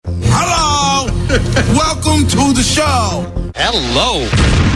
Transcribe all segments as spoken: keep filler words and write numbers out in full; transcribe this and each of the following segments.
Hello! Welcome to the show! Hello!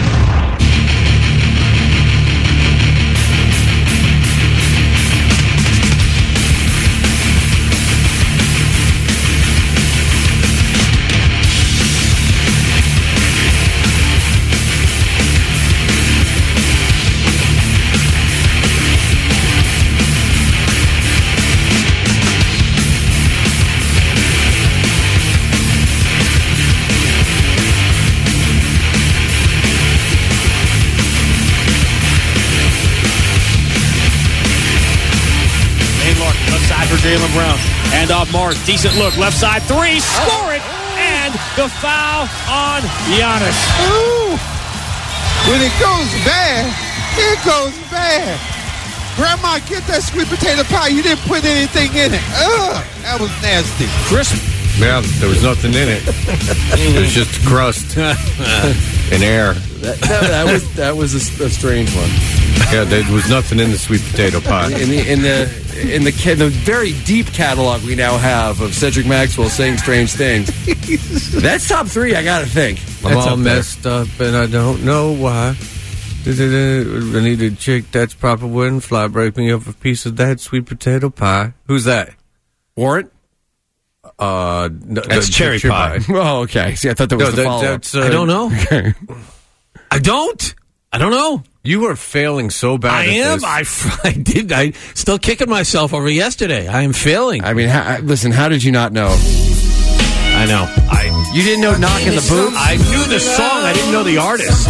For Jaylen Brown. And off Mark. Decent look. Left side three. Score it. And the foul on Giannis. Ooh. When it goes bad, it goes bad. Grandma, get that sweet potato pie. You didn't put anything in it. Ugh. That was nasty. Crisp. Yeah, there was nothing in it. It was just crust and air. That, that, that was that was a, a strange one. Yeah, there was nothing in the sweet potato pie. In the in the in the ca- the very deep catalog we now have of Cedric Maxwell saying strange things. That's top three. I gotta think. I'm That's all up there. messed up and I don't know why. I need a chick that's proper wouldn't fly break me up a piece of that sweet potato pie. Who's that? Warrant? Uh, no, That's the- cherry the pie. Oh, okay. See, I thought that was No, the that- follow-up. that's, uh, I don't know. Okay. I don't. I don't know. You are failing so bad. I at am. this. I, I did. I still kicking myself over yesterday. I am failing. I mean, how, listen. How did you not know? I know. I You didn't know "Knock in the Boots"? I knew the song. I didn't know the artist.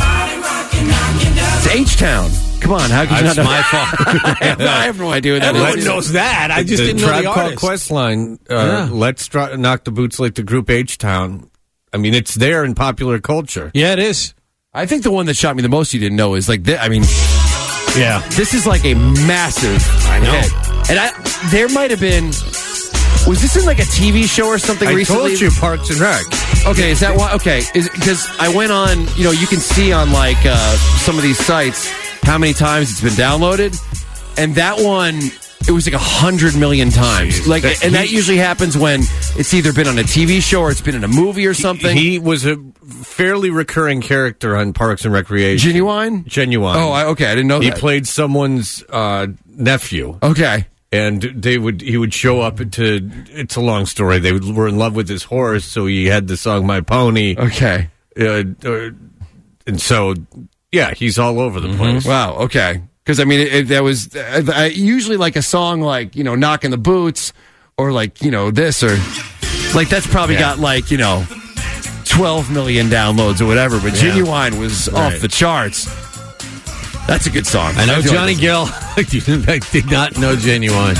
It's H-Town. Come on, how could you That's not know? my fault. I have no idea what that Everyone is. knows that. I just the didn't know Tribe the Called artist. Quest line. Uh, Yeah. Let's try, knock the boots like the group H-Town. I mean, it's there in popular culture. Yeah, it is. I think the one that shot me the most you didn't know is like, thi- I mean, Yeah. this is like a massive I know. hit. And I, there might have been, was this in like a T V show or something I recently? told you, Parks and Rec. Okay, is that why? Okay, because I went on, you know, you can see on like uh, some of these sites how many times it's been downloaded, and that one, it was like a hundred million times. Like, That- and that he- usually happens when it's either been on a T V show or it's been in a movie or something. He was a fairly recurring character on Parks and Recreation. Genuine? Genuine. Oh, I, okay, I didn't know He that. played someone's uh, nephew. Okay. And they would he would show up to it's a long story. They would, were in love with his horse, so he had the song "My Pony." Okay. Uh, uh, and so, yeah, he's all over the place. Wow. Okay. Because I mean, it, it, that was uh, I, usually like a song like you know "Knocking the Boots" or like you know this or like that's probably Yeah. got like you know twelve million downloads or whatever. But Yeah. Genuine was Right. off the charts. That's a good song. I know feel Johnny like Gill. I did not know Genuine.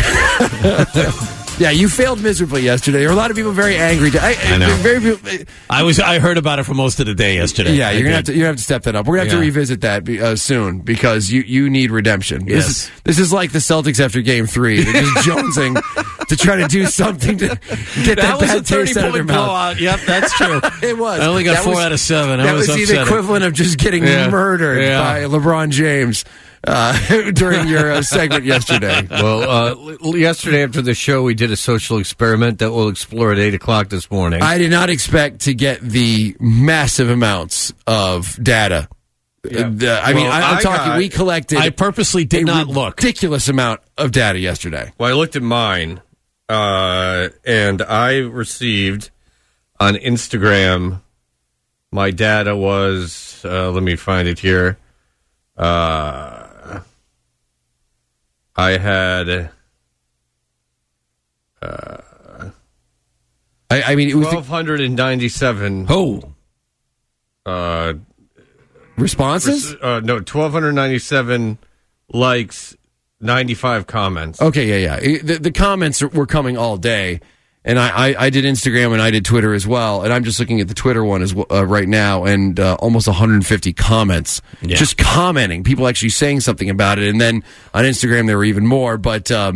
yeah, you failed miserably yesterday. There were a lot of people very angry. I, I know. Very, I was. I heard about it for most of the day yesterday. yeah, I you're gonna have did. to you have to step that up. We're gonna have to Yeah. revisit that be- uh, soon because you, you need redemption. This Yes. is this is like the Celtics after Game Three. They're just jonesing to try to do something to get that, That was bad a thirty taste out of their point mouth. blowout. Yep, that's true. It was. I only got That four was- out of seven. I That was was the upset. equivalent of just getting Yeah. murdered Yeah. by LeBron James uh, during your uh, segment yesterday. Well, uh, l- yesterday after the show, we did a social experiment that we'll explore at eight o'clock this morning. I did not expect to get the massive amounts of data. Yeah. Uh, the- I mean, Well, I, I'm I talking. got- we collected. I purposely did a not look. ridiculous amount of data yesterday. Well, I looked at mine, uh, and I received on Instagram. My data was. Uh, let me find it here. Uh, I had I, I mean, it was twelve hundred ninety-seven. Oh, Uh, responses. uh, no, twelve hundred ninety-seven likes, ninety-five comments. Okay, yeah, yeah. It- The, the comments were coming all day, and I, I, I did Instagram and I did Twitter as well. And I'm just looking at the Twitter one as well, uh, right now, and uh, almost one hundred fifty comments, Yeah. just commenting. People actually saying something about it. And then on Instagram there were even more. But um,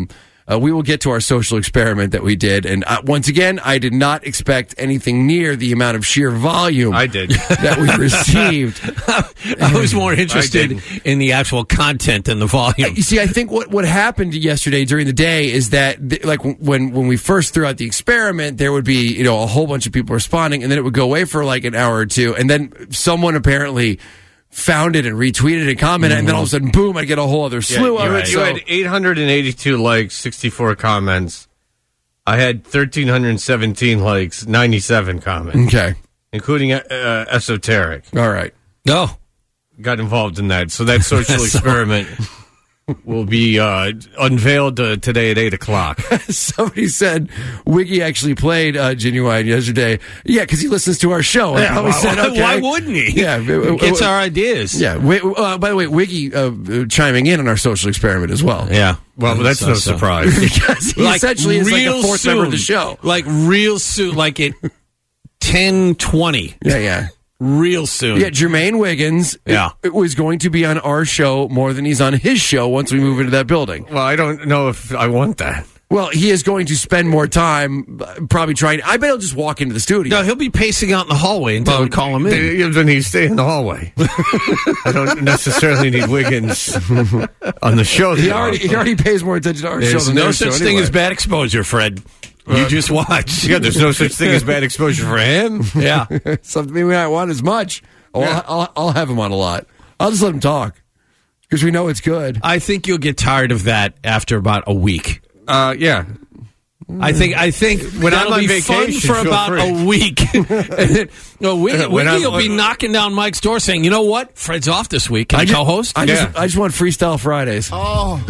uh, we will get to our social experiment that we did. And uh, once again, I did not expect anything near the amount of sheer volume I did. that we received. I was more interested in the actual content than the volume. You see, I think what, what happened yesterday during the day is that, th- like, when, when we first threw out the experiment, there would be, you know, a whole bunch of people responding, and then it would go away for like an hour or two, and then someone apparently found it and retweeted and commented, mm-hmm. and then all of a sudden, boom, I get a whole other slew yeah, of right. it. You So, had eight hundred eighty-two likes, sixty-four comments. I had one thousand three hundred seventeen likes, ninety-seven comments. Okay. Including uh, Esoteric. All right. No. Got involved in that. So that social experiment will be uh, unveiled uh, today at eight o'clock. Somebody said Wiggy actually played uh, Genuine yesterday. Yeah, because he listens to our show. And Yeah, probably why, said, okay. why wouldn't he? Yeah. He gets our ideas. Yeah. Uh, by the way, Wiggy uh, chiming in on our social experiment as well. Yeah. Well, that's no so. surprise. Because he Like, essentially is like a real fourth soon. member of the show. Like real soon. Like at ten twenty. Yeah, yeah. Real soon. Yeah, Jermaine Wiggins Yeah. it, it was going to be on our show more than he's on his show once we move into that building. Well, I don't know if I want that. Well, he is going to spend more time uh, probably trying. I bet he'll just walk into the studio. No, he'll be pacing out in the hallway until we call him in. Then he stay in the hallway. I don't necessarily need Wiggins on the show. he already he already pays more attention to our show There's than no their such show thing anyway. as bad exposure, Fred. You just watch. Yeah, there's no such thing as bad exposure for him. Yeah. Something we might want as much. Oh, Yeah. I'll, I'll, I'll have him on a lot. I'll just let him talk because we know it's good. I think you'll get tired of that after about a week. Uh, yeah. I think I think When that'll I'm on be fun vacation, for feel about free. a week. no, Wiggy, When Wiggy I'm- will be knocking down Mike's door saying, "You know what? Fred's off this week. Can I, just, co-host?" I just, Yeah. I just want Freestyle Fridays. Oh,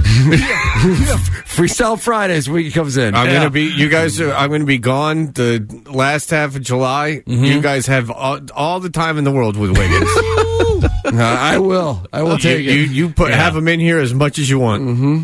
Freestyle Fridays when he comes in. I'm Yeah. gonna be. You guys. Are, I'm gonna be gone the last half of July. Mm-hmm. You guys have all, all the time in the world with Wiggins. Uh, I will. I will you, take you, it. you put Yeah. have him in here as much as you want. Mm-hmm.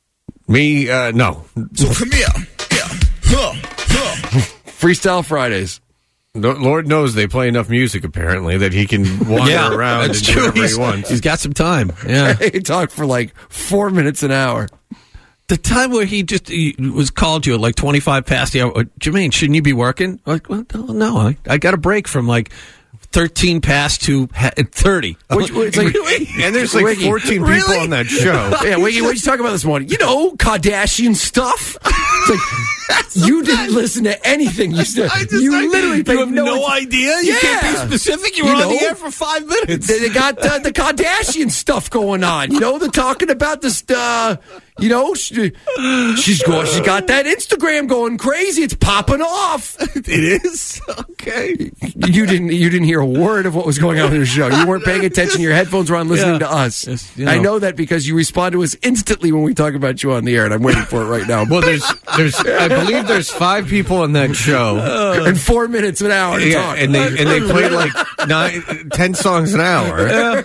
Me, uh, no. So come here. Yeah. Huh. Huh. Freestyle Fridays. No- Lord knows they play enough music apparently that he can wander yeah, around and that's do true. whatever He's, he wants. he's got some time. Yeah. He talked for like four minutes an hour. The time where he just he was called you at like twenty-five past the hour. uh, Jermaine, shouldn't you be working? Like, well, no, no I, I got a break from like thirteen past to ha- thirty. Which, it's like, And there's like Wiggy, fourteen people really? on that show. Yeah, Wiggy, what did you talk about this morning? You know, Kardashian stuff. It's like, you didn't listen to anything you said. You literally paid you have no, no idea. You Yeah. can't be specific. You were You on know, the air for five minutes. They, they got uh, the Kardashian stuff going on. You know, they're talking about this. Uh, you know, she, she's going. She got that Instagram going crazy. It's popping off. It is okay. You didn't. You didn't hear a word of what was going on in the show. You weren't paying attention. Your headphones were on, listening Yeah. to us. Just, you know. I know that because you respond to us instantly when we talk about you on the air, and I'm waiting for it right now. Well, there's, there's, I believe there's five people on that show. in four minutes an hour to Yeah, talk. and they and they play like nine, ten songs an hour,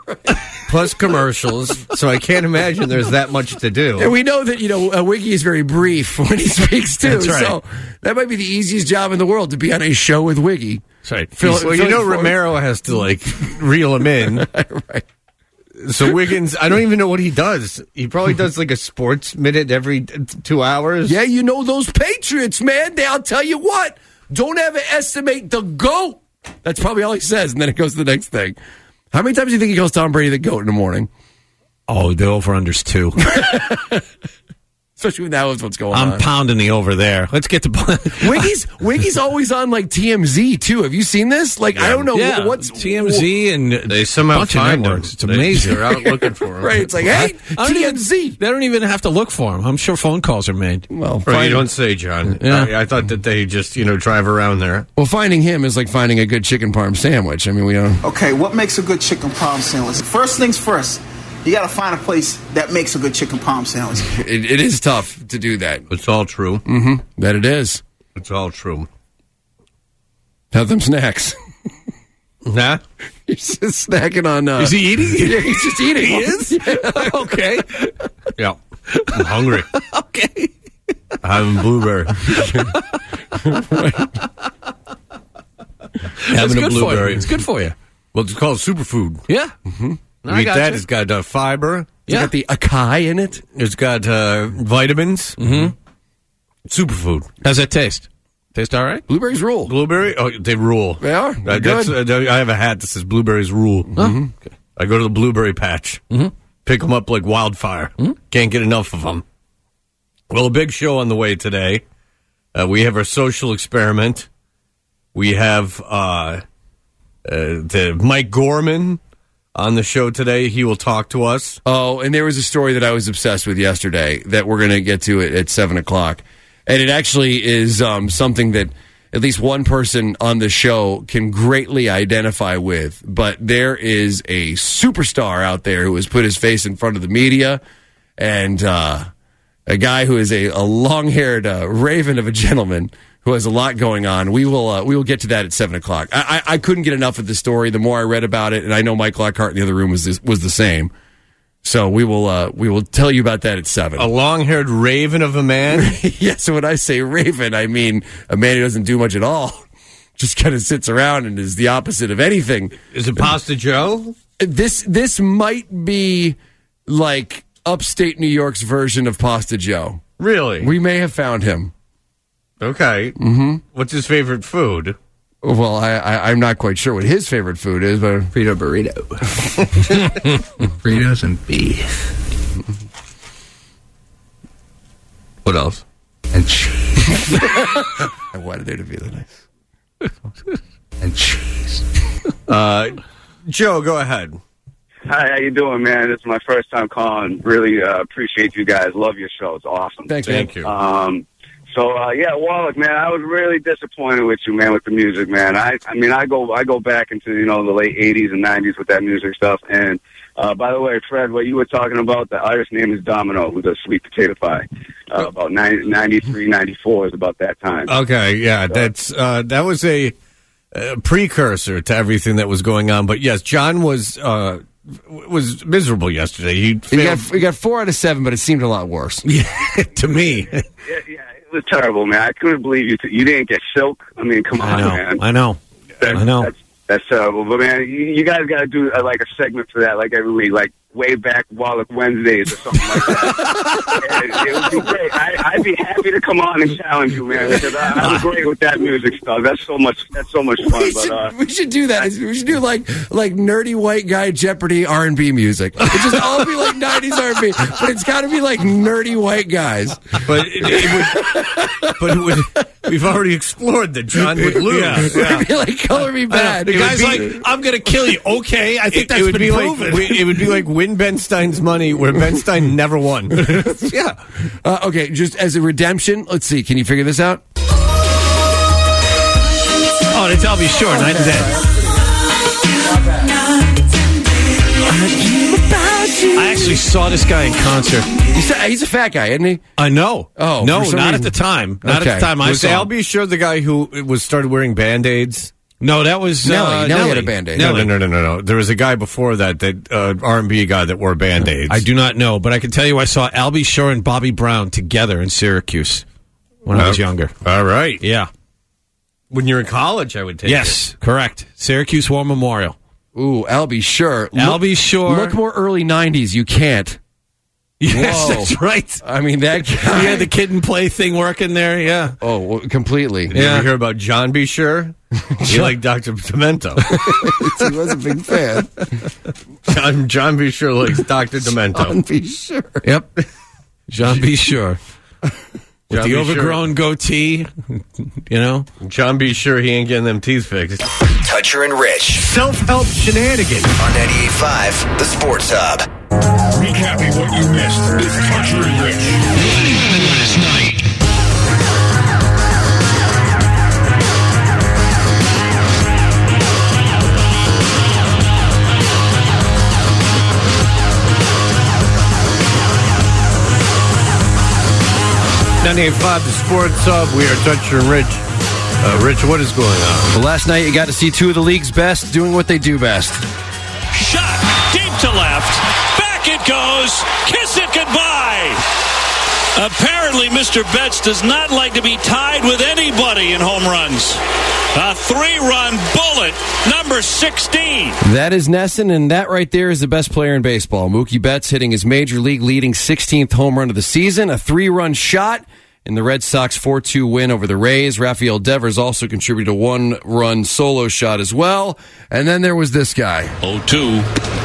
plus commercials. So I can't imagine there's that much to do. And we know that, you know, uh, Wiggy is very brief when he speaks, too. That's right. So that might be the easiest job in the world, to be on a show with Wiggy. That's right. Phil- Well, you Philly know, Ford. Romero has to like reel him in. Right. So Wiggins, I don't even know what he does. He probably does like a sports minute every t- two hours. Yeah, you know those Patriots, man. They, I'll tell you what, don't ever estimate the GOAT. That's probably all he says, and then it goes to the next thing. How many times do you think he calls Tom Brady the GOAT in the morning? Oh, the over-under's two. Especially when that was what's going I'm on. pounding the over there. Let's get to Wiggy's, Wiggy's always on, like, T M Z, too. Have you seen this? Like, I don't know yeah, what's... T M Z and They somehow bunch of find networks. him. It's amazing. They're out looking for him. Right, it's like, hey, I don't T M Z. Even, they don't even have to look for him. I'm sure phone calls are made. Well, Right, find- you don't say, John. Yeah. I, I thought that they just, you know, drive around there. well, finding him is like finding a good chicken parm sandwich. I mean, we don't... Okay, what makes a good chicken parm sandwich? First things first, you gotta find a place that makes a good chicken parm sandwich. It, it is tough to do that. It's all true. Mm-hmm. That it is. It's all true. Have them snacks. Nah? He's just snacking on... Uh, Is he eating? Yeah, he's just eating. He is? Okay. Yeah. I'm hungry. Okay. I'm blueberry. Having a good for blueberry. you. It's good for you. Well, it's called superfood. Yeah. You I eat got that, you. it's got uh, fiber, It's got the acai in it. It's got uh, vitamins. Mm-hmm. Superfood. How's that taste? Taste all right? Blueberries rule. Blueberry? Oh, they rule. They are. They're Uh, that's, uh, I have a hat that says blueberries rule. Mm-hmm. Okay. I go to the blueberry patch. Mm-hmm. Pick them up like wildfire. Mm-hmm. Can't get enough of them. Well, a big show on the way today. Uh, we have our social experiment. We have uh, uh, the Mike Gorman on the show today. He will talk to us. Oh, and there was a story that I was obsessed with yesterday that we're going to get to it at seven o'clock. And it actually is um, something that at least one person on the show can greatly identify with. But there is a superstar out there who has put his face in front of the media, and uh, a guy who is a, a long-haired uh, raven of a gentleman who has a lot going on. We will uh, we will get to that at seven o'clock. I, I, I couldn't get enough of the story. The more I read about it, and I know Mike Lockhart in the other room was this, was the same. So we will uh, we will tell you about that at seven. A long-haired raven of a man? Yes, so when I say raven, I mean a man who doesn't do much at all. Just kind of sits around and is the opposite of anything. Is it Pasta Joe? This this might be like upstate New York's version of Pasta Joe. Really? We may have found him. Okay. Mm-hmm. What's his favorite food? Well, I, I, I'm not quite sure what his favorite food is, but Frito burrito. Fritos and beef. What else? And cheese. I wanted there to be the nice. And cheese. Uh, Joe, go ahead. Hi, how you doing, man? This is my first time calling. Really uh, appreciate you guys. Love your show. It's awesome. Thanks, Thank man. you. Um, so uh, yeah, Wallach, man, I was really disappointed with you, man, with the music, man. I, I mean, I go, I go back into you know the late eighties and nineties with that music stuff. And uh, by the way, Fred, what you were talking about, the artist name is Domino, who does Sweet Potato Pie. Uh, about ninety-three, ninety-four is about that time. Okay, yeah, that's uh, that was a, a precursor to everything that was going on. But yes, John was uh, was miserable yesterday. He We failed. got, we got four out of seven, but it seemed a lot worse. Yeah, to me. Yeah, yeah, it was terrible, man. I couldn't believe you. T- you didn't get Silk. I mean, come I on, know. man. I know. That's, I know. That's, that's terrible. But, man, you, you guys got to do, uh, like, a segment for that, like, every week. Like, way back Wallach Wednesdays or something like that. it, it would be great. I, I'd be happy to come on and challenge you, man, because I, I'm great with that music stuff. That's so much That's so much fun. We But should, uh, we should do that. We should do like like nerdy white guy Jeopardy R and B music. It just all be like nineties R and B, but it's got to be like nerdy white guys. But it, it would, but it would, we've already explored that John would lose. Yeah. It'd be like Color Me Bad. The It would guy's be- like, I'm going to kill you. Okay, I think It, that's it would been be proven. like it would be like win Ben Stein's money, where Ben Stein never won. yeah. Uh, okay, just as a redemption, let's see. Can you figure this out? Oh, it's I'll be sure. Night and day. I actually saw this guy in concert. He's a, he's a fat guy, isn't he? I know. Oh, no, for some not reason- at the time. Not Okay. at the time I Was saw. Al him. be sure the guy who was started wearing Band-Aids? No, that was Nelly. uh, Nelly had a Band-Aid. No, Nelly. no, no, no, no, no. There was a guy before that, that uh, R and B guy that wore Band-Aids. I do not know, but I can tell you I saw Albie Shore and Bobby Brown together in Syracuse when I was Oh. younger. All right. Yeah. When you're in college, I would take Yes, correct. Syracuse War Memorial. Ooh, I'll be sure. I'll be sure. Look more early nineties. You can't. Yes, Whoa. that's right. I mean, that guy. He had the kid and play thing working there. Yeah. Oh, well, completely. Did you Yeah. ever hear about John B. Sure? He liked Doctor Demento. He was a big fan. John, John B. Sure likes Doctor Demento. I'll be sure. Yep. Jean B. Sure. With John the B. overgrown goatee, you know? John B. Sure he ain't getting them teeth fixed. Toucher and Rich Self-help shenanigans. on ninety-eight point five, The Sports Hub. Recapping what you missed. It's Toucher and Rich. What happened last night? ninety-eight point five, The Sports Hub. We are Toucher and Rich. Uh, Rich, what is going on? Well, last night you got to see two of the league's best doing what they do best. Shot deep to left. Back it goes. Kiss it goodbye. Apparently, Mister Betts does not like to be tied with anybody in home runs. A three-run bullet, number sixteen. That is Nesson, and that right there is the best player in baseball. Mookie Betts hitting his major league leading sixteenth home run of the season, a three-run shot in the Red Sox four two win over the Rays. Rafael Devers also contributed a one-run solo shot as well. And then there was this guy. oh two.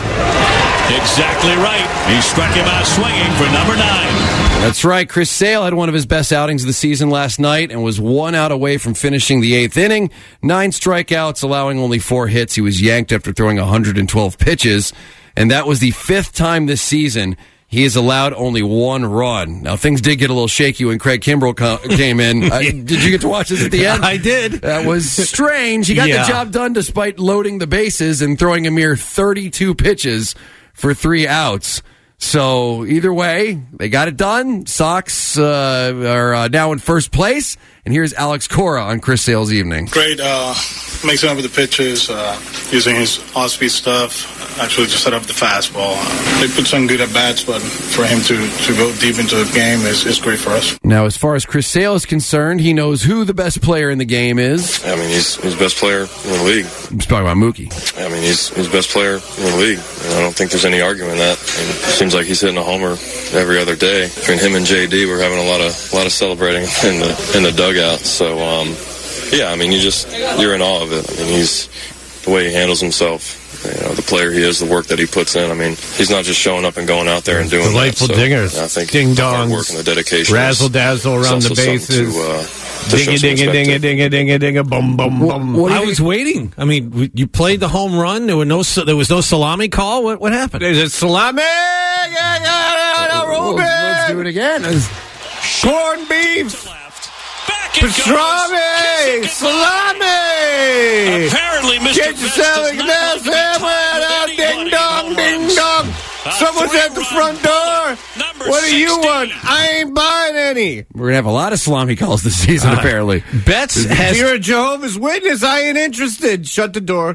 Exactly right. He struck him out swinging for number nine. That's right. Chris Sale had one of his best outings of the season last night and was one out away from finishing the eighth inning. Nine strikeouts, allowing only four hits. He was yanked after throwing one hundred twelve pitches, and that was the fifth time this season he has allowed only one run. Now, things did get a little shaky when Craig Kimbrell co- came in. Uh, did you get to watch this at the end? I did. That was strange. He got Yeah. the job done despite loading the bases and throwing a mere thirty-two pitches for three outs. So either way, they got it done. Sox uh, are uh, now in first place. And here's Alex Cora on Chris Sale's evening. Great uh, mixing up with the pitches, uh, using his off-speed stuff. Actually just set up the fastball. Uh, they put some good at-bats, but for him to, to go deep into the game is, is great for us. Now, as far as Chris Sale is concerned, he knows who the best player in the game is. I mean, he's he's the best player in the league. I'm talking about Mookie. I mean, he's he's the best player in the league. And I don't think there's any arguing that. I mean, it seems like he's hitting a homer every other day. Between him and J D, we're having a lot of a lot of celebrating in the in the dugout. So, um, yeah, I mean, you just you're in awe of it. I mean, he's the way he handles himself. You know, the player he is, the work that he puts in. I mean, he's not just showing up and going out there and doing Delightful that. So, dingers. I think Ding the hard dongs. work and the dedication. Razzle is- dazzle is around the also something bases. To, uh, to show Dinga, some dinga, respect dinga, to. dinga, dinga, dinga, bum, bum, bum. I was waiting. I mean, w- you played the home run. There were no. There was no salami call. What? What happened? Is it salami? Yeah, yeah, yeah, yeah, Oh, Ruben. let's do it again. Corned beef. Back it Pastrami. goes. Salami. Apparently, Mister Get Betts yourself does a not glass love to hammer. time Ding with dong, anybody ding home dong. runs. A Someone's at the three-run front door. Number What do you sixteen. want? I ain't buying any. We're going to have a lot of salami calls this season, apparently. Betts If has. you're a Jehovah's Witness, I ain't interested. Shut the door.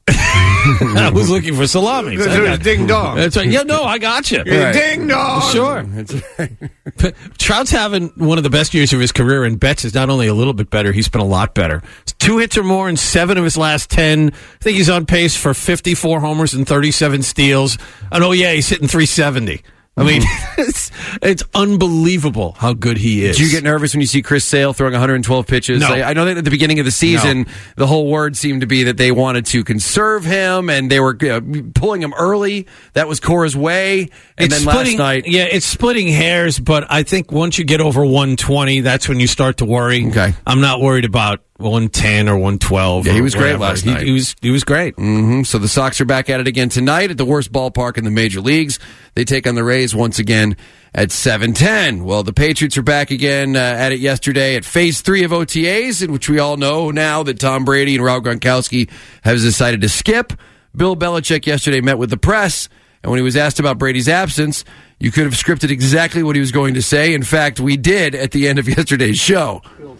I was looking for salami. Because there's ding dong. That's right. Yeah, no, I got you. Yeah, Ding dong. Sure. Trout's having one of the best years of his career, and Betts is not only a little bit better, he's been a lot better. Two hits or more in seven of his last ten. I think he's on pace for fifty-four homers and thirty-seven steals. And oh, yeah, he's hitting three seventy. I mean, it's, it's unbelievable how good he is. Do you get nervous when you see Chris Sale throwing one hundred twelve pitches? No. I, I know that at the beginning of the season, No. the whole word seemed to be that they wanted to conserve him and they were uh, pulling him early. That was Cora's way. And it's then splitting, last night, yeah, it's splitting hairs, but I think once you get over one twenty, that's when you start to worry. Okay. I'm not worried about one ten or one twelve. Yeah, he or was great whatever. last He- night. He, was he was great. hmm so the Sox are back at it again tonight at the worst ballpark in the major leagues. They take on the Rays once again at seven ten. Well, the Patriots are back again uh, at it yesterday at phase three of O T As, in which we all know now that Tom Brady and Rob Gronkowski have decided to skip. Bill Belichick yesterday met with the press, and when he was asked about Brady's absence, you could have scripted exactly what he was going to say. In fact, we did at the end of yesterday's show.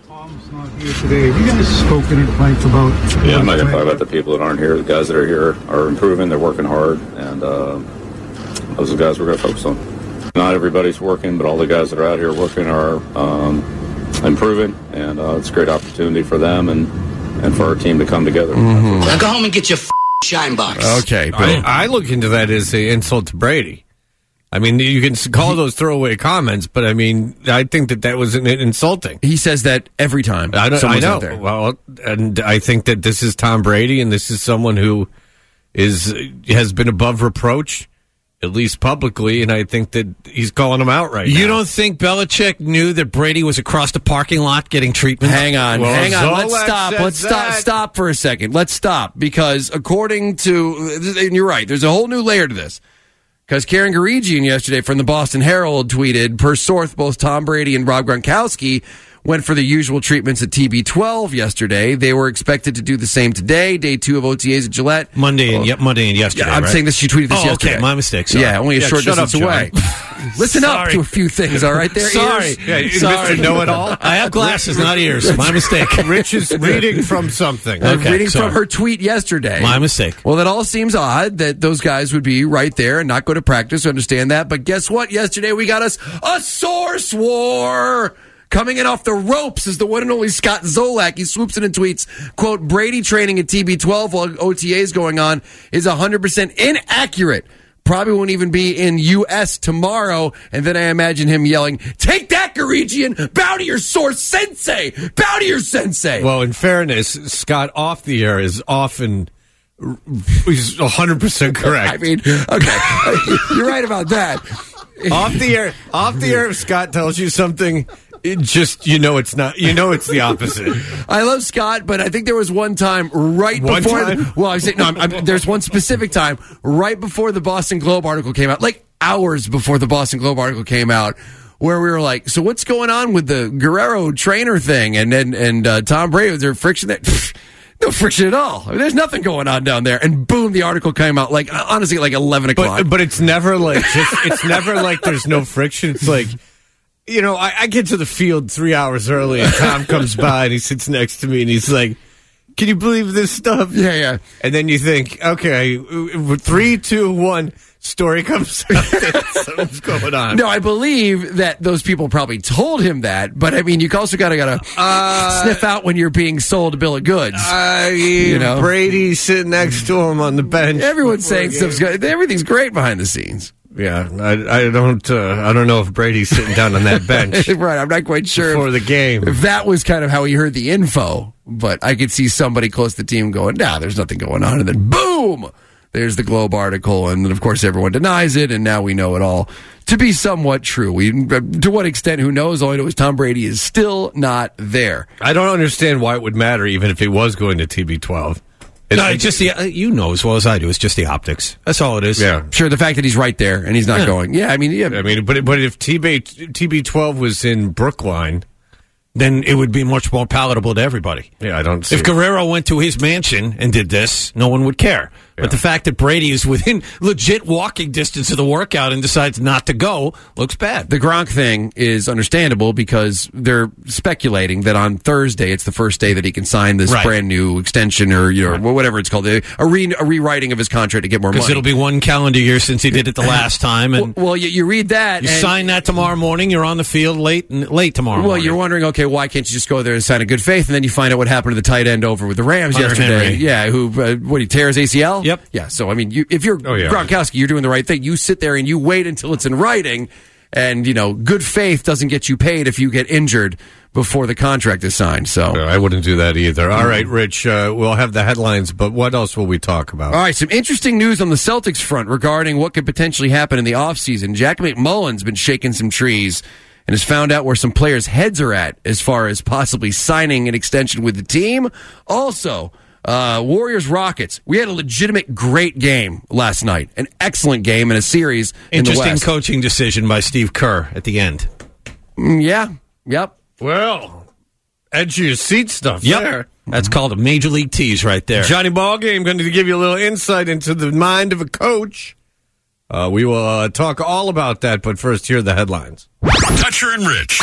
Here today. Have you guys spoken at length about? Yeah, I'm not going to talk about the people that aren't here. The guys that are here are improving. They're working hard, and uh, those are the guys we're going to focus on. Not everybody's working, but all the guys that are out here working are um, improving, and uh, it's a great opportunity for them and, and for our team to come together. Now go home and get your f- shine box. Okay, I, I look into that as an insult to Brady. I mean, you can call those throwaway comments, but I mean, I think that that was an, insulting. He says that every time. I, don't, I someone's know. out there. Well, and I think that this is Tom Brady, and this is someone who is has been above reproach, at least publicly, and I think that he's calling him out right now. You don't think Belichick knew that Brady was across the parking lot getting treatment? Hang on, Well, hang on. Let's Zolak stop. said Let's stop. that. Stop for a second. Let's stop because according to, and you're right. There's a whole new layer to this. Because Karen Garigian yesterday from the Boston Herald tweeted, per source, both Tom Brady and Rob Gronkowski went for the usual treatments at T B twelve yesterday. They were expected to do the same today, day two of O T As at Gillette. Monday and, Oh. yep, Monday and yesterday, Yeah, I'm right? saying this. She tweeted this oh, yesterday. okay, my mistake. Sorry. Yeah, only a Yeah, short shut distance up, away. John. Listen up Sorry. to a few things, all right? There, Sorry. ears. Yeah, you Sorry. Mister Know-It-All. I have glasses, not ears. My mistake. Rich is reading from something. I'm Okay, reading sorry. from her tweet yesterday. My mistake. Well, that all seems odd that those guys would be right there and not go to practice. I understand that. But guess what? Yesterday we got us a source war. Coming in off the ropes is the one and only Scott Zolak. He swoops in and tweets, quote, Brady training at T B twelve while O T A is going on is one hundred percent inaccurate. Probably won't even be in U S tomorrow. And then I imagine him yelling, take that, Garigian! Bow to your source sensei! Bow to your sensei! Well, in fairness, Scott off the air is often... He's one hundred percent correct. I mean, okay. You're right about that. Off the air, off the air, if Scott tells you something, it just, you know it's not, you know it's the opposite. I love Scott, but I think there was one time right one before, time? The, well, I say, no, I'm, I'm, there's one specific time right before the Boston Globe article came out, like hours before the Boston Globe article came out, where we were like, so what's going on with the Guerrero trainer thing? And and, and uh, Tom Brady, was there friction there? No friction at all. I mean, there's nothing going on down there. And boom, the article came out like, honestly, like eleven o'clock. But, but it's never like, just, it's never like there's no friction. It's like, you know, I, I get to the field three hours early and Tom comes by and he sits next to me and he's like, can you believe this stuff? Yeah, yeah. And then you think, okay, three, two, one, story comes out. Something's going on. No, I believe that those people probably told him that, but I mean, you also gotta gotta uh, sniff out when you're being sold a bill of goods. Uh, you know, Brady sitting next to him on the bench. Everyone's saying stuff's good. Everything's great behind the scenes. Yeah, I, I don't, uh, I don't know if Brady's sitting down on that bench. Right, I'm not quite sure before the game. If that was kind of how he heard the info, but I could see somebody close to the team going, "Nah, there's nothing going on," and then boom, there's the Globe article, and then of course everyone denies it, and now we know it all to be somewhat true. We, to what extent, who knows? All I know is Tom Brady is still not there. I don't understand why it would matter, even if he was going to T B twelve. It's no, it's just the, uh, you know as well as I do, it's just the optics. That's all it is. Yeah. Sure, the fact that he's right there and he's not yeah. going. Yeah, I mean, yeah. I mean, but but if T B twelve was in Brookline, then it would be much more palatable to everybody. Yeah, I don't see If it. Guerrero went to his mansion and did this, no one would care. Yeah. But the fact that Brady is within legit walking distance of the workout and decides not to go looks bad. The Gronk thing is understandable because they're speculating that on Thursday it's the first day that he can sign this right. brand new extension or you know right. whatever it's called, a, a, re, a rewriting of his contract to get more money. Because it'll be one calendar year since he did it the last time. And well, well you, you read that. You and, sign that tomorrow morning, you're on the field late and late tomorrow well, morning. You're wondering, okay, why can't you just go there and sign a good faith? And then you find out what happened to the tight end over with the Rams Hunter yesterday. Henry. Yeah, who, uh, what, he tears A C L? Yep. Yeah, so, I mean, you, if you're oh, yeah. Gronkowski, you're doing the right thing. You sit there and you wait until it's in writing, and, you know, good faith doesn't get you paid if you get injured before the contract is signed. So no, I wouldn't do that either. All right, Rich, uh, we'll have the headlines, but what else will we talk about? All right, some interesting news on the Celtics front regarding what could potentially happen in the offseason. Jack McMullen's been shaking some trees and has found out where some players' heads are at as far as possibly signing an extension with the team. Also, uh, Warriors-Rockets. We had a legitimate great game last night. An excellent game in a series in the Interesting West. coaching decision by Steve Kerr at the end. Mm, yeah, yep. Well, edge of your seat stuff yep. there. That's called a major league tease right there. Johnny Ballgame going to give you a little insight into the mind of a coach. Uh, we will uh, talk all about that, but first, here are the headlines. Toucher and Rich.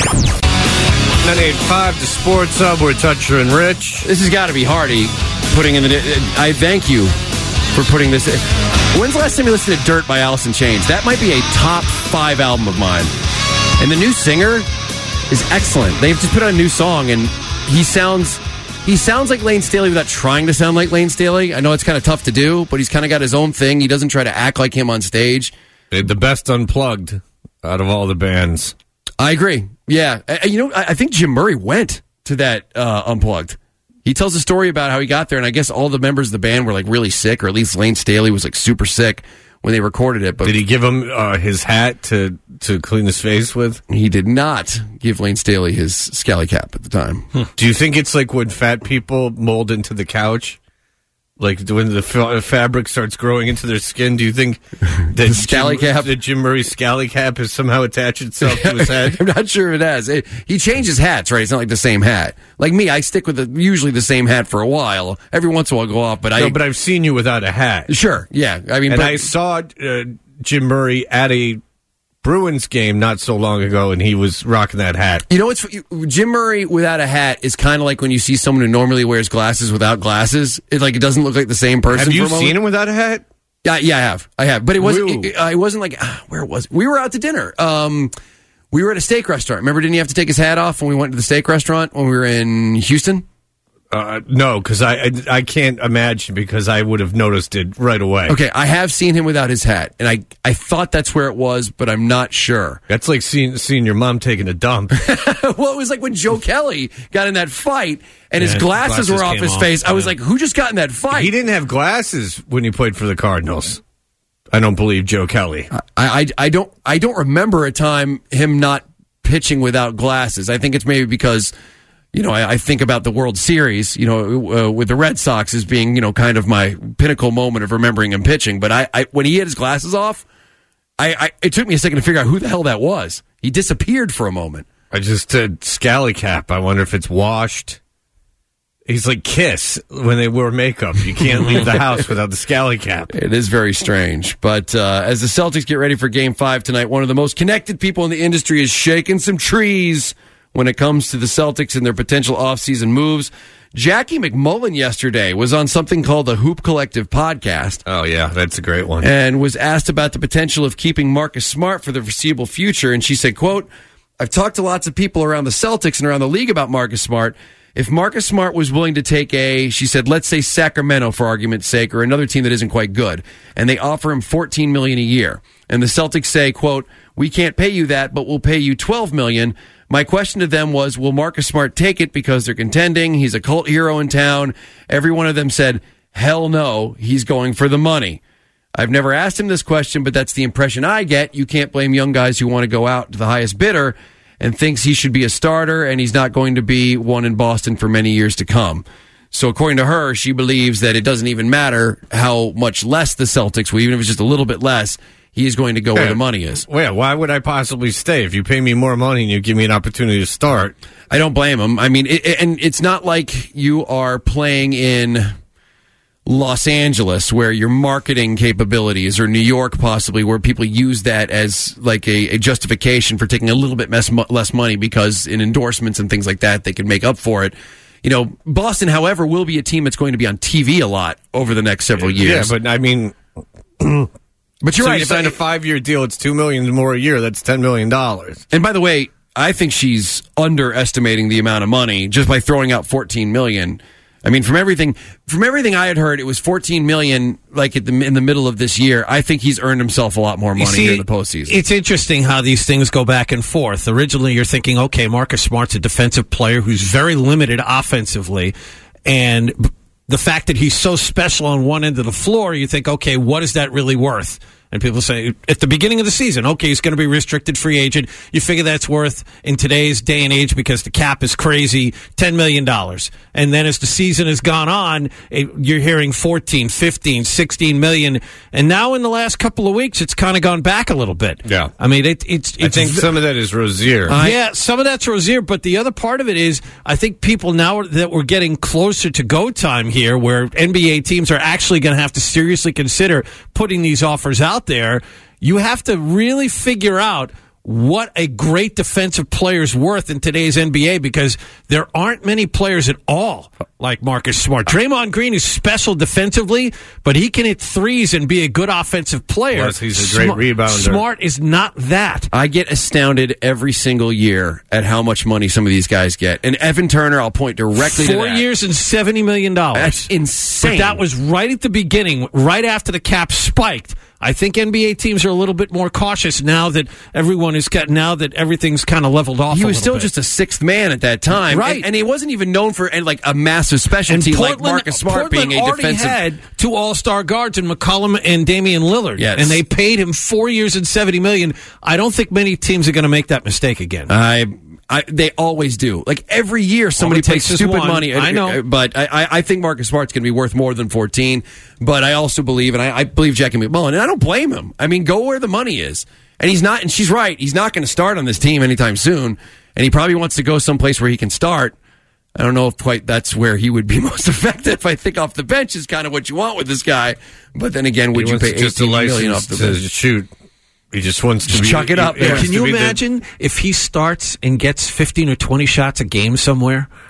nine eighty-five, the Sports Hub, we're Toucher and Rich. This has got to be Hardy putting in the... I thank you for putting this in. When's the last time you listened to Dirt by Alice in Chains? That might be a top five album of mine. And the new singer is excellent. They've just put out a new song, and he sounds... He sounds like Lane Staley without trying to sound like Lane Staley. I know it's kind of tough to do, but he's kind of got his own thing. He doesn't try to act like him on stage. The best unplugged out of all the bands. I agree. Yeah. You know, I think Jim Murray went to that uh, Unplugged. He tells a story about how he got there, and I guess all the members of the band were like really sick, or at least Lane Staley was like super sick when they recorded it. But did he give him uh, his hat to, to clean his face with? He did not give Lane Staley his scally cap at the time. Hmm. Do you think it's like when fat people mold into the couch? Like when the fa- fabric starts growing into their skin, do you think that scally Jim, cap, that Jim Murray's scally cap has somehow attached itself to his head? I'm not sure it has. It, he changes hats, right? It's not like the same hat. Like me, I stick with the, usually the same hat for a while. Every once in a while, I go off, but I. No, but I've seen you without a hat. Sure, yeah. I mean, and but, I saw uh, Jim Murray at a Bruins game not so long ago, and he was rocking that hat. You know what's Jim Murray without a hat is kind of like when you see someone who normally wears glasses without glasses. It like it doesn't look like the same person. Have you for a seen him without a hat? Yeah, yeah, I have, I have. But it wasn't. It, it wasn't like where was we were out to dinner. Um, We were at a steak restaurant. Remember, didn't he have to take his hat off when we went to the steak restaurant when we were in Houston? Uh, no, because I, I I can't imagine because I would have noticed it right away. Okay, I have seen him without his hat, and I, I thought that's where it was, but I'm not sure. That's like seeing seeing your mom taking a dump. Well, it was like when Joe Kelly got in that fight, and his Yeah, glasses, glasses were off came his off, face. I was yeah. like, who just got in that fight? He didn't have glasses when he played for the Cardinals. I don't believe Joe Kelly. I, I, I don't I don't remember a time him not pitching without glasses. I think it's maybe because, you know, I, I think about the World Series, you know, uh, with the Red Sox as being, you know, kind of my pinnacle moment of remembering him pitching. But I, I when he had his glasses off, I, I it took me a second to figure out who the hell that was. He disappeared for a moment. I just said scally cap. I wonder if it's washed. He's like Kiss when they wear makeup. You can't leave the house without the scally cap. It is very strange. But uh, as the Celtics get ready for Game five tonight, one of the most connected people in the industry is shaking some trees when it comes to the Celtics and their potential offseason moves. Jackie McMullen yesterday was on something called the Hoop Collective podcast. Oh, yeah, that's a great one. And was asked about the potential of keeping Marcus Smart for the foreseeable future. And she said, quote, I've talked to lots of people around the Celtics and around the league about Marcus Smart. If Marcus Smart was willing to take a, she said, let's say Sacramento for argument's sake, or another team that isn't quite good, and they offer him fourteen million dollars a year, and the Celtics say, quote, we can't pay you that, but we'll pay you twelve million dollars. My question to them was, will Marcus Smart take it because they're contending? He's a cult hero in town. Every one of them said, hell no, he's going for the money. I've never asked him this question, but that's the impression I get. You can't blame young guys who want to go out to the highest bidder and thinks he should be a starter, and he's not going to be one in Boston for many years to come. So according to her, she believes that it doesn't even matter how much less the Celtics will, even if it's just a little bit less, he is going to go yeah. where the money is. Well, yeah, why would I possibly stay? If you pay me more money and you give me an opportunity to start. I don't blame him. I mean, it, it, and it's not like you are playing in Los Angeles where your marketing capabilities, or New York possibly, where people use that as like a, a justification for taking a little bit less, less money because in endorsements and things like that, they can make up for it. You know, Boston, however, will be a team that's going to be on T V a lot over the next several years. Yeah, but I mean, but you're so right. You signed a five-year deal. It's two million dollars more a year. That's ten million dollars. And by the way, I think she's underestimating the amount of money just by throwing out fourteen million dollars. I mean, from everything from everything I had heard, it was fourteen million dollars like at the, in the middle of this year. I think he's earned himself a lot more money see, here in the postseason. It's interesting how these things go back and forth. Originally, you're thinking, okay, Marcus Smart's a defensive player who's very limited offensively, and the fact that he's so special on one end of the floor, you think, okay, what is that really worth? And people say, at the beginning of the season, okay, he's going to be restricted free agent. You figure that's worth, in today's day and age, because the cap is crazy, ten million dollars. And then as the season has gone on, it, you're hearing fourteen, fifteen, sixteen million. And now in the last couple of weeks, it's kind of gone back a little bit. Yeah. I mean, it, it's, it's... I think some of that is Rozier. Uh, yeah, some of that's Rozier, but the other part of it is, I think people now that we're getting closer to go time here, where N B A teams are actually going to have to seriously consider putting these offers out there, you have to really figure out what a great defensive player is worth in today's N B A, because there aren't many players at all like Marcus Smart. Draymond Green is special defensively, but he can hit threes and be a good offensive player. Plus, he's a great Sm- rebounder. Smart is not that. I get astounded every single year at how much money some of these guys get. And Evan Turner, I'll point directly Four to that. years and seventy million dollars. That's insane. But that was right at the beginning, right after the cap spiked. I think N B A teams are a little bit more cautious now that everyone is got, now that everything's kind of leveled off. He a was still bit. just a sixth man at that time, right? And, and he wasn't even known for like a massive specialty like Marcus Smart Portland being a already defensive. had two All-Star guards in McCollum and Damian Lillard, Yes. and they paid him four years and seventy million. I don't think many teams are going to make that mistake again. I. I, they always do. Like every year, somebody All it pays takes is stupid one. money. I know, but I, I, I think Marcus Smart's going to be worth more than fourteen. But I also believe, and I, I believe Jackie McMullen, and I don't blame him. I mean, go where the money is, and he's not. And she's right. He's not going to start on this team anytime soon, and he probably wants to go someplace where he can start. I don't know if quite that's where he would be most effective. I think off the bench is kind of what you want with this guy. But then again, would He you wants pay just a eighteen million license off the to bench? shoot? He just wants to Just be, chuck it up he there. wants Can to you be the- imagine if he starts and gets fifteen or twenty shots a game somewhere?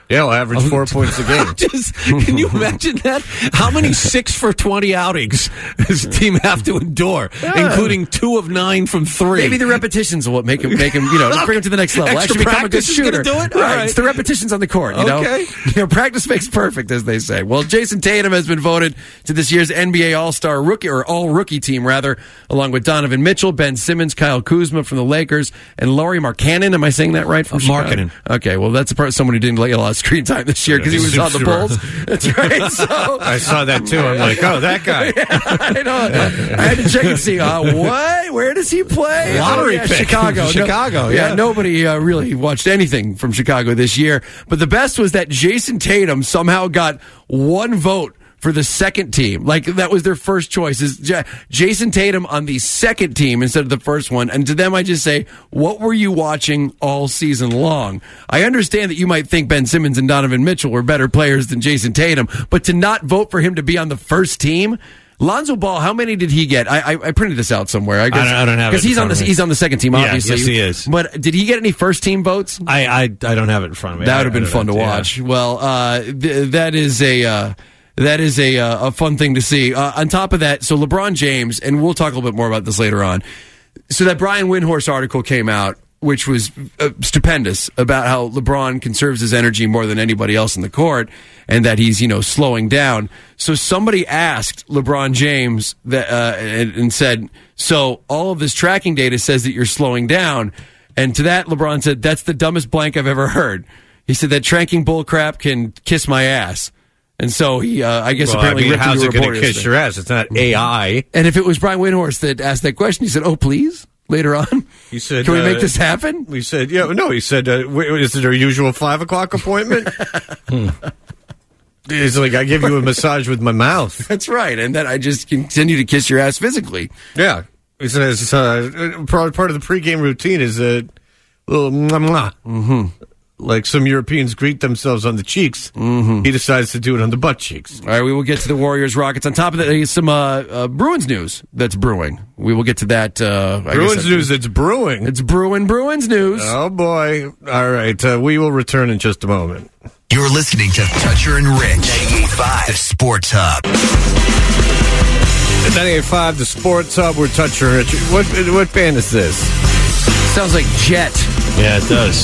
Yeah, he'll average four points a game. Just, can you imagine that? How many six for twenty outings does the team have to endure, Yeah. including two of nine from three? Maybe the repetitions will make him, make him, you know, bring him to the next level. Extra Actually become a good practice is gonna shooter. do it? All Right. right. It's the repetitions on the court, you know? Okay. You know, practice makes perfect, as they say. Well, Jason Tatum has been voted to this year's N B A All-Star rookie, or All-Rookie team, rather, along with Donovan Mitchell, Ben Simmons, Kyle Kuzma from the Lakers, and Laurie Markkanen. Am I saying that right? From Uh, Chicago? Markkanen. Okay, well, that's a part, someone who didn't get a lot of screen time this year because he was on the Bulls. That's right. So I saw that too. I'm like, oh, that guy. I know. I had to check and see. Uh, what? Where does he play? Lottery oh, yeah, pick. Chicago. No- Chicago, yeah. yeah. Nobody uh, really watched anything from Chicago this year. But the best was that Jason Tatum somehow got one vote for the second team. Like, that was their first choice, is J- Jason Tatum on the second team instead of the first one. And to them, I just say, what were you watching all season long? I understand that you might think Ben Simmons and Donovan Mitchell were better players than Jason Tatum, but to not vote for him to be on the first team... Lonzo Ball, how many did he get? I, I, I printed this out somewhere. I, guess, I don't- I don't have it because in he's on front the of me. he's on the second team. Yeah, Obviously, yes, he is. But did he get any first team votes? I, I, I don't have it in front of me. That I- would have been I fun to don't- yeah. watch. Well, uh, th- that is a uh, that is a uh, a fun thing to see. Uh, on top of that, so LeBron James, and we'll talk a little bit more about this later on. So that Brian Windhorst article came out, which was uh, stupendous, about how LeBron conserves his energy more than anybody else in the court, and that he's, you know, slowing down. So somebody asked LeBron James that uh, and, and said, "So all of this tracking data says that you're slowing down." And to that, LeBron said, "That's the dumbest blank I've ever heard." He said that tracking bullcrap can kiss my ass. And so he, uh, I guess, Well, apparently I mean, ripped how's into a it going report to kiss yesterday. your ass? It's not A I. And if it was Brian Windhorst that asked that question, he said, "Oh, please." Later on, He said, "Can we uh, make this happen?" We said, yeah, no, he said, uh, wait, is it our usual five o'clock appointment? hmm. He's like, I give you a massage with my mouth. That's right, and then I just continue to kiss your ass physically. Yeah. He says, uh, part, part of the pregame routine is a little mwah mwah. Mm-hmm. Like some Europeans greet themselves on the cheeks. Mm-hmm. He decides to do it on the butt cheeks. All right, we will get to the Warriors Rockets. On top of that, there's some uh, uh, Bruins news that's brewing. We will get to that. Uh, I Bruins guess news that's brewing. It's brewing Bruins news. Oh, boy. All right. Uh, we will return in just a moment. You're listening to Toucher and Rich, ninety-eight point five, the Sports Hub. ninety-eight point five, the Sports Hub. We're Toucher and Rich. What, what band is this? Sounds like Jet. Yeah, it does.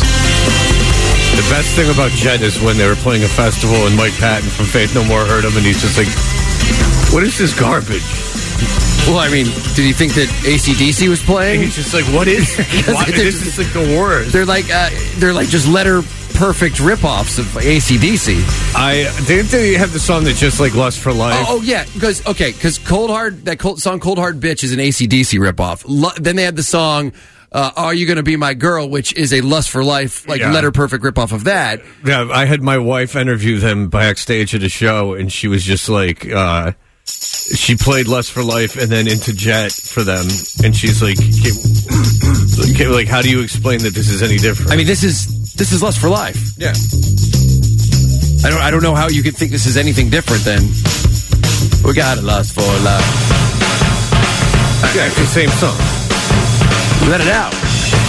The best thing about Jet is when they were playing a festival and Mike Patton from Faith No More heard him and he's just like, what is this garbage? Well, I mean, did he think that A C D C was playing? And he's just like, what is why, this is like the worst. They're like uh, they're like just letter perfect ripoffs of A C D C. I didn't they have the song that's just like Lust for Life? Oh, oh yeah, because okay, because Cold Hard, that cold, song "Cold Hard Bitch" is an A C D C ripoff. Lo- then they had the song uh, "Are You Gonna Be My Girl," which is a Lust for Life, like Yeah. letter perfect ripoff of that. Yeah, I had my wife interview them backstage at a show, and she was just like, uh, she played Lust for Life and then Into Jet for them, and she's like, okay, like, how do you explain that this is any different? I mean, this is this is Lust for Life. Yeah. I don't I don't know how you could think this is anything different than we got a Lust for Life. Yeah, it's the same song. Let it out.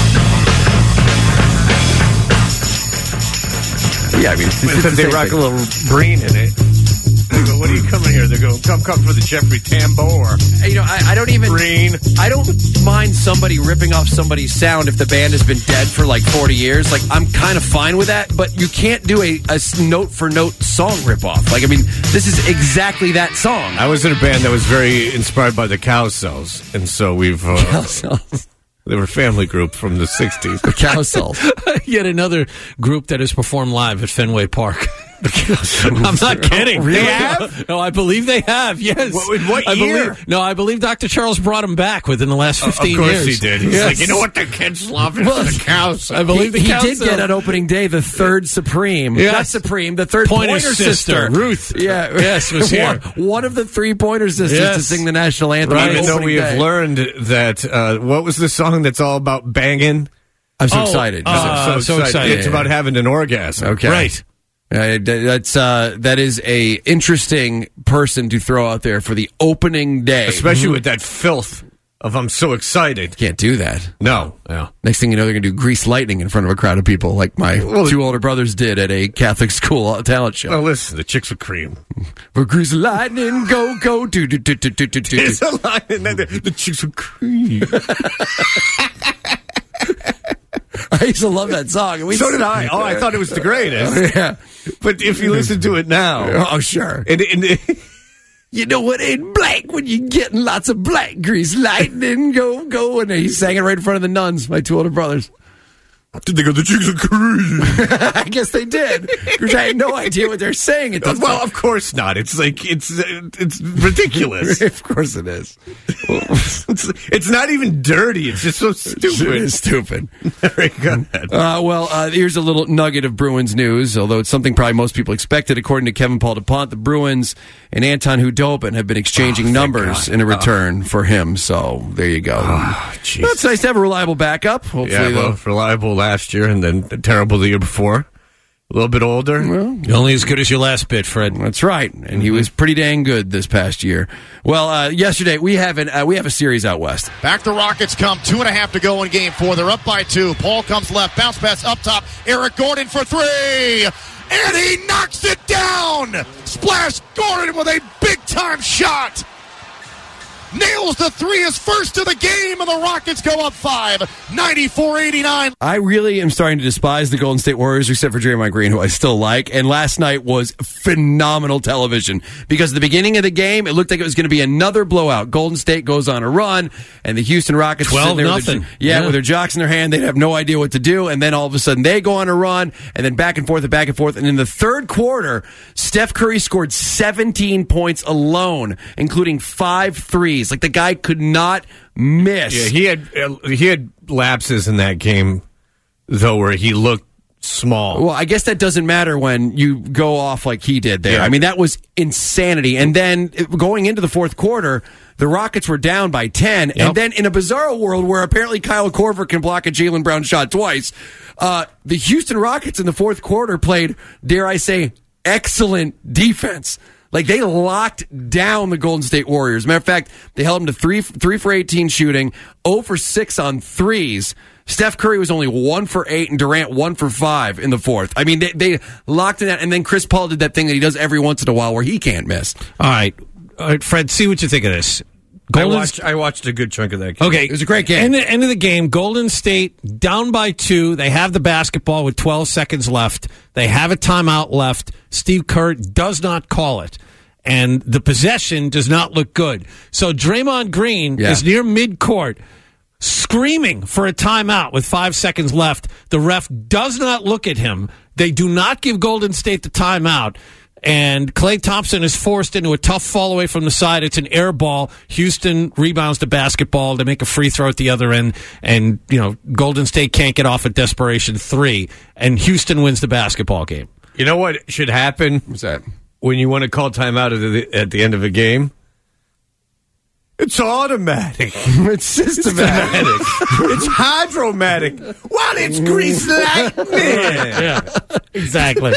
Yeah, I mean, it's, it's the they same rock thing. a little green in it. They go, what are you coming here? They go, come, come for the Jeffrey Tambor. You know, I, I don't even. Green. I don't mind somebody ripping off somebody's sound if the band has been dead for like forty years. Like, I'm kind of fine with that, but you can't do a, a note for note song ripoff. Like, I mean, this is exactly that song. I was in a band that was very inspired by the Cow Cells, and so we've. Uh, Cow Cells. They were a family group from the sixties. The Cow Cells. Yet another group that has performed live at Fenway Park. I'm not kidding. Really? They have? No, I believe they have. Yes. What- in what I year? Believe, no, I believe Doctor Charles brought them back within the last fifteen of course years. he did. He's Yes. like, you know what the kids love? It's Well, the cows. I believe he the he Cow did Cells. get on opening day the third Supreme. Yes. Not Supreme, the third Pointer Pointer, sister, Ruth. Yeah. Yes, was here. One, one of the three Pointer sisters Yes. to sing the national anthem. on Even though opening we have day. learned that, uh, what was the song that's all about banging? I'm so Oh, excited. uh, so excited. It's about having an orgasm. Okay. Right. Uh, that's uh, that is a interesting person to throw out there for the opening day. Especially with that filth. of I'm so excited. Can't do that. No. Yeah. Next thing you know, they're going to do Grease Lightning in front of a crowd of people, like my Well, two older brothers did at a Catholic school talent show. Oh, listen, the chicks with cream. For Grease Lightning, go, go, do, do, do, do, do, do, do. There's a line in there. The chicks with cream. I used to love that song. We So did I. Oh, I thought it was the greatest. Yeah. But if you listen to it now. Oh, sure. And, and, You know it ain't black when you're getting lots of black grease lightning. Go, go. And he sang it right in front of the nuns, my two older brothers. Did they go, the chicks are cream? I guess they did. Because I had no idea what they're saying at this Well, time. of course not. It's like, it's it's ridiculous. Of course it is. it's, it's not even dirty. It's just so stupid. It is stupid. Very good. Uh, well, uh, here's a little nugget of Bruins news, although it's something probably most people expected. According to Kevin Paul DuPont, the Bruins and Anton Hudobin have been exchanging Oh, numbers God. in a return for him. So there you go. Oh, Well, it's nice to have a reliable backup. Hopefully, Yeah, well, they'll- reliable last year and then terrible the year before. A little bit older. You're only as good as your last bit, Fred. That's right, and he was pretty dang good this past year. Well, uh, yesterday we have an uh, we have a series out west. Back the Rockets come. Two and a half to go in game four. They're up by two. Paul comes left. Bounce pass up top. Eric Gordon for three. And he knocks it down. Splash Gordon with a big-time shot. Nails the three, his first of the game, and the Rockets go up five, ninety-four eighty-nine. I really am starting to despise the Golden State Warriors, except for Draymond Green, who I still like. And last night was phenomenal television because at the beginning of the game, it looked like it was going to be another blowout. Golden State goes on a run, and the Houston Rockets are sitting there with their, nothing. yeah, Yeah. with their jocks in their hand. They'd have no idea what to do, and then all of a sudden they go on a run, and then back and forth and back and forth. And in the third quarter, Steph Curry scored seventeen points alone, including five threes. Like the guy could not miss. Yeah, he had uh, he had lapses in that game, though, where he looked small. Well, I guess that doesn't matter when you go off like he did there. Yeah. I mean, that was insanity. And then it- going into the fourth quarter, the Rockets were down by ten. Yep. And then in a bizarro world where apparently Kyle Korver can block a Jaylen Brown shot twice, uh, the Houston Rockets in the fourth quarter played, dare I say, excellent defense. Like, they locked down the Golden State Warriors. Matter of fact, they held them to three, three for eighteen shooting, zero for six on threes. Steph Curry was only one for eight, and Durant one for five in the fourth. I mean, they, they locked it out, and then Chris Paul did that thing that he does every once in a while where he can't miss. All right. All right, Fred, see what you think of this. I Golden watched, I watched a good chunk of that game. Okay. It was a great game. End, end of the game, Golden State down by two. They have the basketball with twelve seconds left. They have a timeout left. Steve Kerr does not call it. And the possession does not look good. So Draymond Green Yeah. is near midcourt screaming for a timeout with five seconds left. The ref does not look at him. They do not give Golden State the timeout. And Klay Thompson is forced into a tough fall away from the side. It's an air ball. Houston rebounds the basketball to make a free throw at the other end. And, you know, Golden State can't get off a desperation three. And Houston wins the basketball game. You know what should happen? What's that? When you want to call timeout at the, at the end of a game? It's automatic. It's systematic. It's hydromatic. Well, it's grease lightning. Yeah, exactly.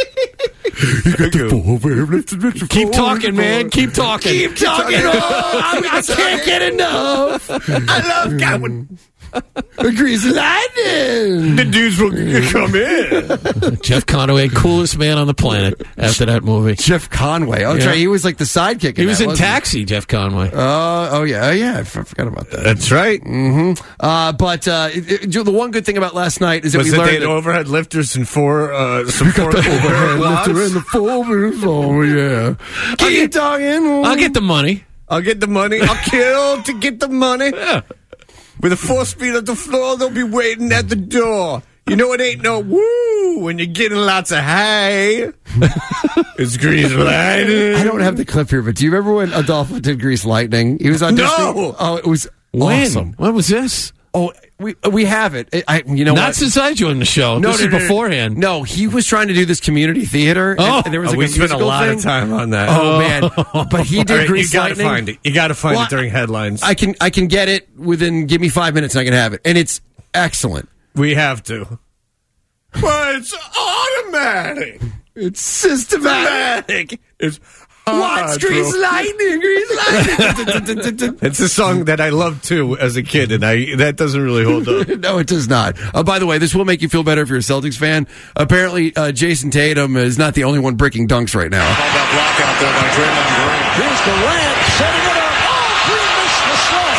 Keep talking, man. Keep talking. Keep talking. Oh, I, I can't get enough. I love going. Grease lightning. The dudes will come in. Jeff Conway, coolest man on the planet after that movie. Jeff Conway. Oh, that's Yeah. right. He was like the sidekick. He was that, in wasn't he? Taxi, Jeff Conway. Uh, oh, yeah. Oh, yeah. I f- I forgot about that. That's right. Mm-hmm. Uh, but uh, it, it, the one good thing about last night is that Was we it learned they had that overhead lifters and four, uh, some four overhead quads? lifter in the four minutes. Oh, yeah. Keep talking. I'll get the money. I'll get the money. I'll kill to get the money. Yeah. With a four speed at the floor, they'll be waiting at the door. You know it ain't no woo when you're getting lots of hay. It's grease lightning. I don't have the clip here, but do you remember when Adolfo did Grease Lightning? He was on No! Disney. Oh, it was When? awesome. What was this? Oh, we we have it. I, I- you know Not what? since I joined the show. No, this no, is no, no. beforehand. No, he was trying to do this community theater. Oh. and, and there was Oh, like we a spent a musical lot thing. of time on that. Oh, man, but he did All right, Grease you gotta Lightning. find it. You gotta find Well, it during headlines. I can I can get it within. Give me five minutes, and I can have it, and it's excellent. we have to. Well, it's automatic. It's systematic. Automatic. It's What's Grease Lightning? Grease Lightning. It's a song that I loved too as a kid, and I that doesn't really hold up. No, it does not. Uh, by the way, this will make you feel better if you're a Celtics fan. Apparently, uh, Jason Tatum is not the only one bricking dunks right now. Called that block out there by Draymond Green. Here's Durant setting it up. Oh, Green missed the shot.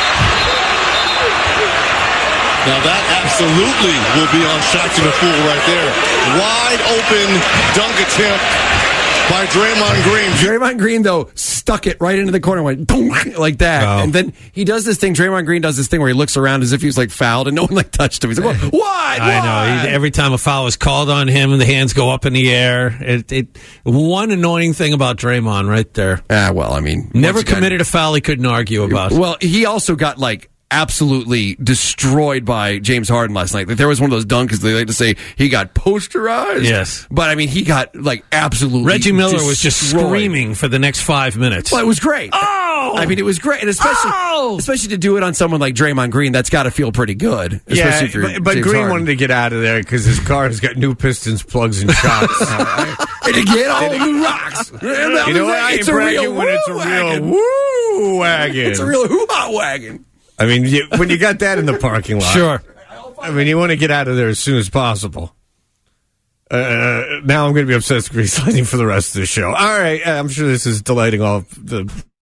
Now that absolutely will be on Shaqtin' a Fool right there. Wide open dunk attempt by Draymond Green. Draymond Green, though, stuck it right into the corner, went donk, like that. Oh. And then he does this thing. Draymond Green does this thing where he looks around as if he was like fouled and no one like touched him. He's like, what? What? I know. He, every time a foul is called on him, the hands go up in the air. It, it one annoying thing about Draymond right there. Ah, well, I mean, never once again, committed a foul he couldn't argue about. Well, he also got like absolutely destroyed by James Harden last night. Like, there was one of those dunks they like to say he got posterized. Yes. But I mean, he got like absolutely Reggie Miller was just destroyed. screaming for the next five minutes. Well, it was great. Oh! I mean, it was great. And especially, Oh! especially to do it on someone like Draymond Green, that's got to feel pretty good. Especially Yeah, if you're but, but James Green Harden. wanted to get out of there because his car has got new pistons, plugs, and shocks. And to get all the rocks. You know what? I ain't It's a bragging real when it's a woo real wagon. woo wagon. It's a real hoo-ha wagon. I mean, you, when you got that in the parking lot. Sure. I mean, you want to get out of there as soon as possible. Uh, now I'm going to be obsessed with Grease Lightning for the rest of the show. All right. I'm sure this is delighting all the